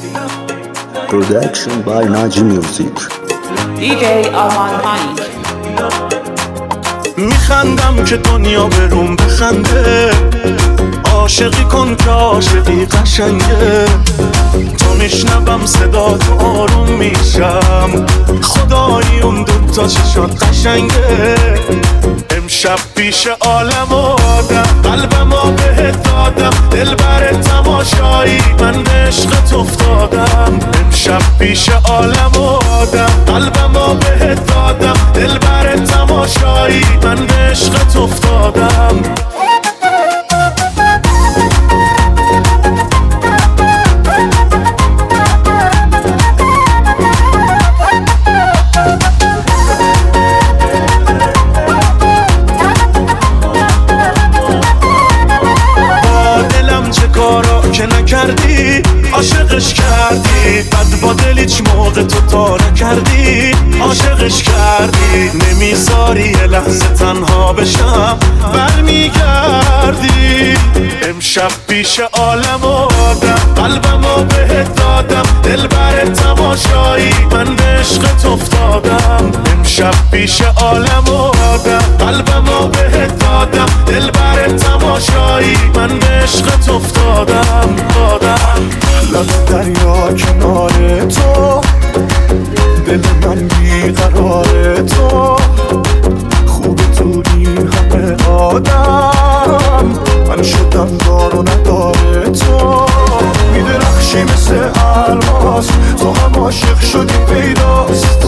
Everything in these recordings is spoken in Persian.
Production by Naji Music. DJ Arman Hani. میخندم که دنیا بروم بخنده، عاشقی کن که عاشقی قشنگه. تا میشنوم صدا تو آروم میشم، خدایی اون دوتا چشات قشنگه. امشب پیش عالم و آدم قلبمو بهت دادم، دل بر تماشایی من به عشقت افتادم. امشب پیش عالم و آدم قلبمو بهت دادم، دل بر تماشایی من به عشقت افتادم. که نکردی عاشقش کردی، بد با دل هیچ موقع تو تا نکردی عاشقش کردی. نمیذاری یه لحظه تنها بشم برمیگردی. امشب پیش عالم و آدم قلبمو بهت دادم، دل بر تماشایی من به عشقت افتادم. امشب پیش عالم و آدم قلبمو بهت دادم، دل بر تماشایی من به عشقت افتادم. لب دریا کنار تو، دل من بیقرار تو، خوب تو این همه آدم، من شدم دار و ندار تو. میدرخشی مثل الماس، تو هم عاشق شدی پیداست.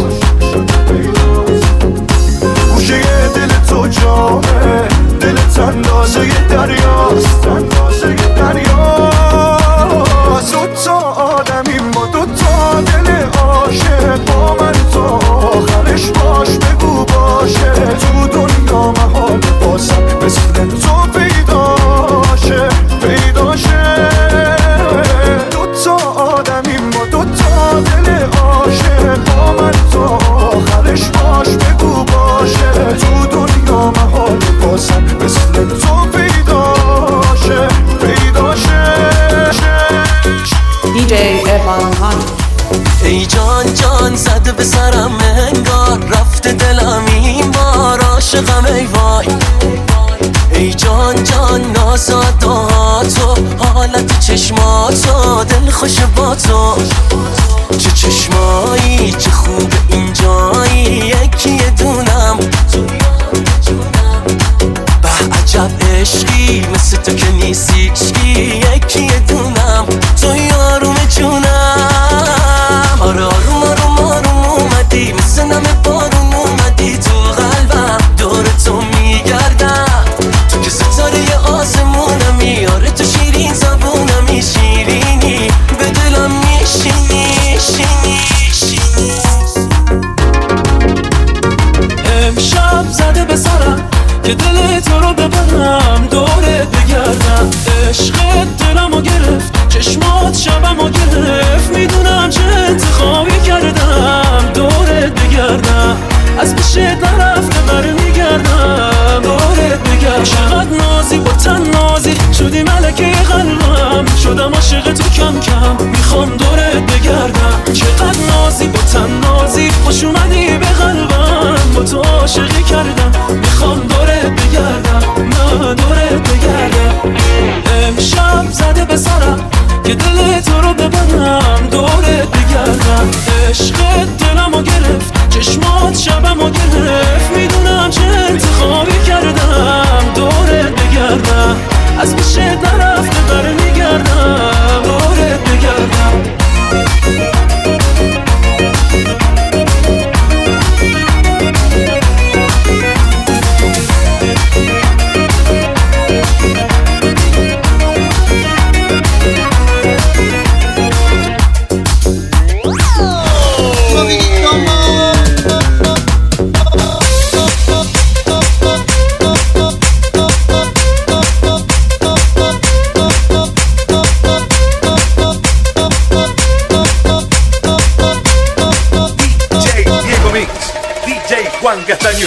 گوشه دل تو جامه، دلت اندازه دریاست، اندازه دریاست. دوتا آدمیم با دوتا دل عاشق، با من تو آخرش باش بگو باشه. تو دنیا محال بازم مثل تو پیداشه، پیداشه. دوتا آدمیم با دوتا دل عاشق، با من تو آخرش باش بگو باشه. تو دنیا محال بازم مثل تو پیداشه، پیداشه. DJ Arman Hani. ای جان جان زده به سرم انگار، رفته دلم این بار عاشقم ای وای. ای جان جان نازاداتو، حالت چشماتو، دل خوش با تو. چه چشمایی چه خوب اینجایی، یکی دونم به عجب عشقی مثل تو که نیست هیچکی، یکی دونم تو یاروم جونم. آره آروم آروم آروم اومدی، مثل نمه بارون اومدی تو قلبم، دور تو میگردم. تو که ستاره آسمونمی، آره تو شیرین زبونمی، شیرینی به دلم میشینی، شینی شینی. امشب زده به سرم که دل تو رو ببرم، دورت بگردم. عشقت دلمو گرفت، چشمات شبمو گرفت. میدونم چه انتخابی کردم، دورت بگردم. از پیشت نرفته برمیگردم، دورت بگردم. چقدر نازی با تن نازی شدی ملکه قلبم، شدم عاشق تو کم کم، میخوام دورت بگردم. چقدر نازی با تن نازی خوش اومدی به قلبم، با تو عاشقی کردم، میخوام دورت بگردم، من دورت بگردم. امشب زده به سرم که دل تو رو ببرم، دورت بگردم. عشقت دلمو گرفت، چشمات شبمو گرفت. میدونم چه انتخابی کردم، دورت بگردم. از پیشت نرفته برمیگردم، دورت بگردم. Juan Castaño.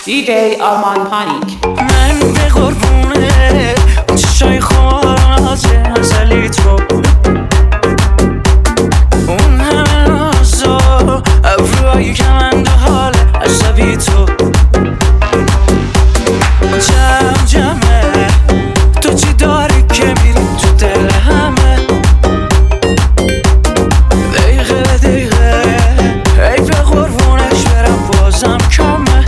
DJ Arman Panik. من به قربونه چشای خواهد ازلی تو اون همه نازا ابروهایی که من دو حال عصبی تو جمع جمعه تو چی داری که میری تو دل همه دقیقه دقیقه ای به قربونش برم بازم کمه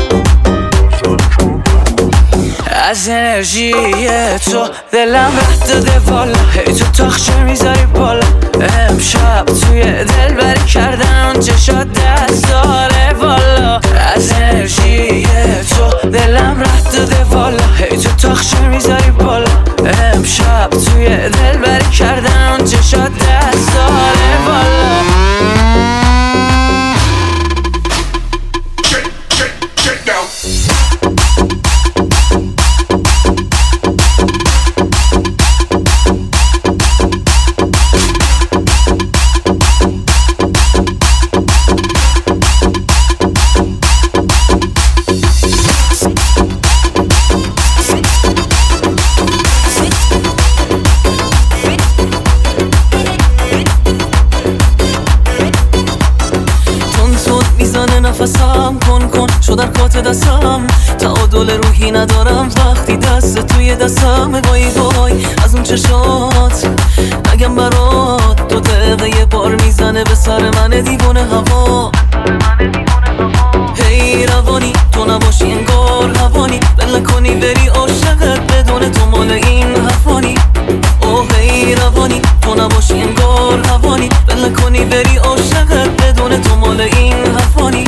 از انرژی تو دلم رد داده والا هی تو تاخچه میذاری بالا امشب توی دل بری کردن چشات دست داره والا از انرژی تو دلم رد داده والا هی تو تاخچه میذاری بالا امشب توی دل بری کردن چشات دست داره والا نفسم کن شدن کات دستم تعادل روحی ندارم وقتی دست توی دستم وای وای از اون چشات نگم برات 2 دقیقه یه بار میزنه به سر من دیوونه هوا هی روانی تو نباشی انگار هوانی بل نکنی بری عاشقت بدون تو مال این حرفانی اوه هی روانی تو نباشی انگار هوانی بل نکنی بری عاشقت بدون تو مال این حرفانی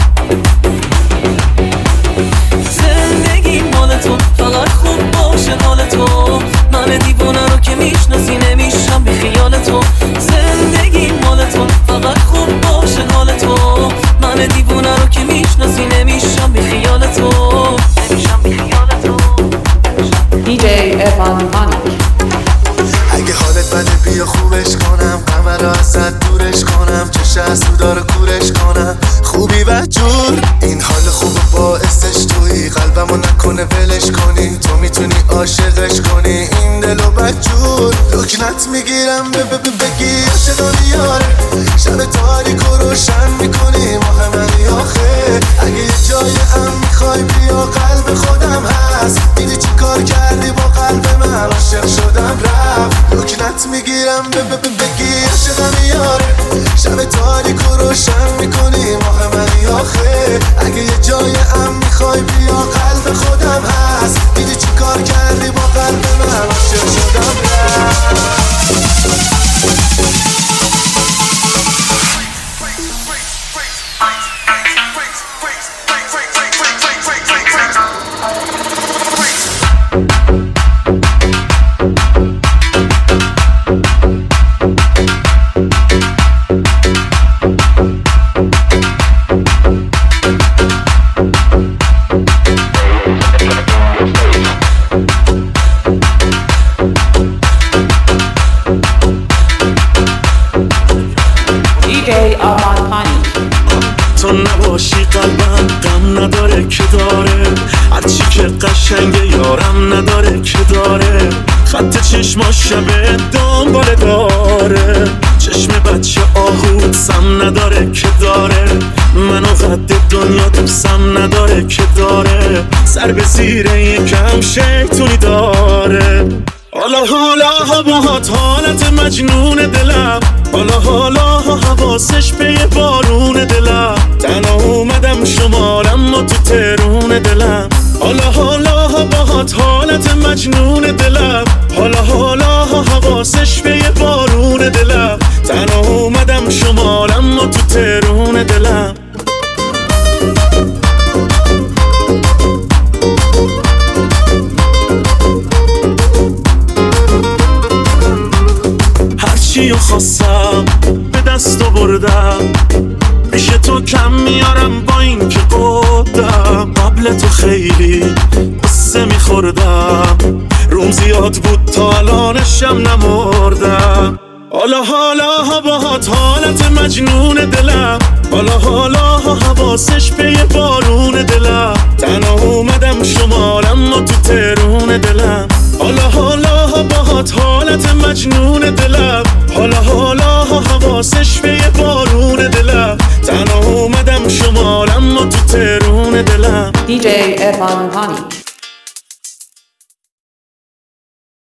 زندگی مال تو فقط خوب باشه حال تو من دیوونه رو که میشناسی نمیشم بی خیال تو زندگی مال تو فقط خوب باشه حال تو من دیوونه رو که میشناسی نمیشم بی خیال تو نمیشم بی خیال تو DJ Arman Panik. اگه حالت بده بیا خوبش کنم غمه رو ازت دورش کنم چش حسودا رو کورش کنم خوبی بدجور این حال خوب باعثش تویی قلبمو نکنه ولش کنی تو میتونی عاشقش کنی این دلو بدجور لکنت میگیرم بگی عاشقانی یاره شب تاریک و روشن میکنی ماه منی آخه اگه یه جای میخوای بیا قلب خودم هست دیدی چی کار کردی با قلب من عاشق شدم رفت لکنت میگیرم بگی عاشقم یاره شب تاریک و روشن میکنی ماه منی آخه اگه یه جای میخوای بیا قلب خودم هست دیدی چی کار کردی با قلب من عاشق شدم رفت DJ Arman Panik. تو نباشی قلبم غم نداره که داره هرچی که قشنگه یارم نداره که داره خط چشما شبه دنباله داره چشم بچه آهود سم نداره که داره منو قد دنیا دوستم نداره که داره سر به زیر یکم شیطونی داره حالا باهات حالت مجنون دلم حالا حواسش به یه بارون دلم تنها اومدم شمارم و تو ترون دلم حالا باهات حالت مجنون دلم حالا حواسش به یه بارون دلم تنها اومدم شمارم و تو ترون دلم هرچی خواستم به دست بردم پیش تو کم میارم با این که قدم قبل تو خیلی قصه میخوردم روم زیاد بود تا الانشم نمردم حالا باهات حالت مجنون دلم، حالا حواسش به یه بارون دلم. تنها اومدم شمال اما تو ترون دلم. حالا باهات حالت مجنون دلم، حالا حواسش به یه بارون دلم. تنها اومدم شمال اما تو ترون دلم. DJ Evan Hani.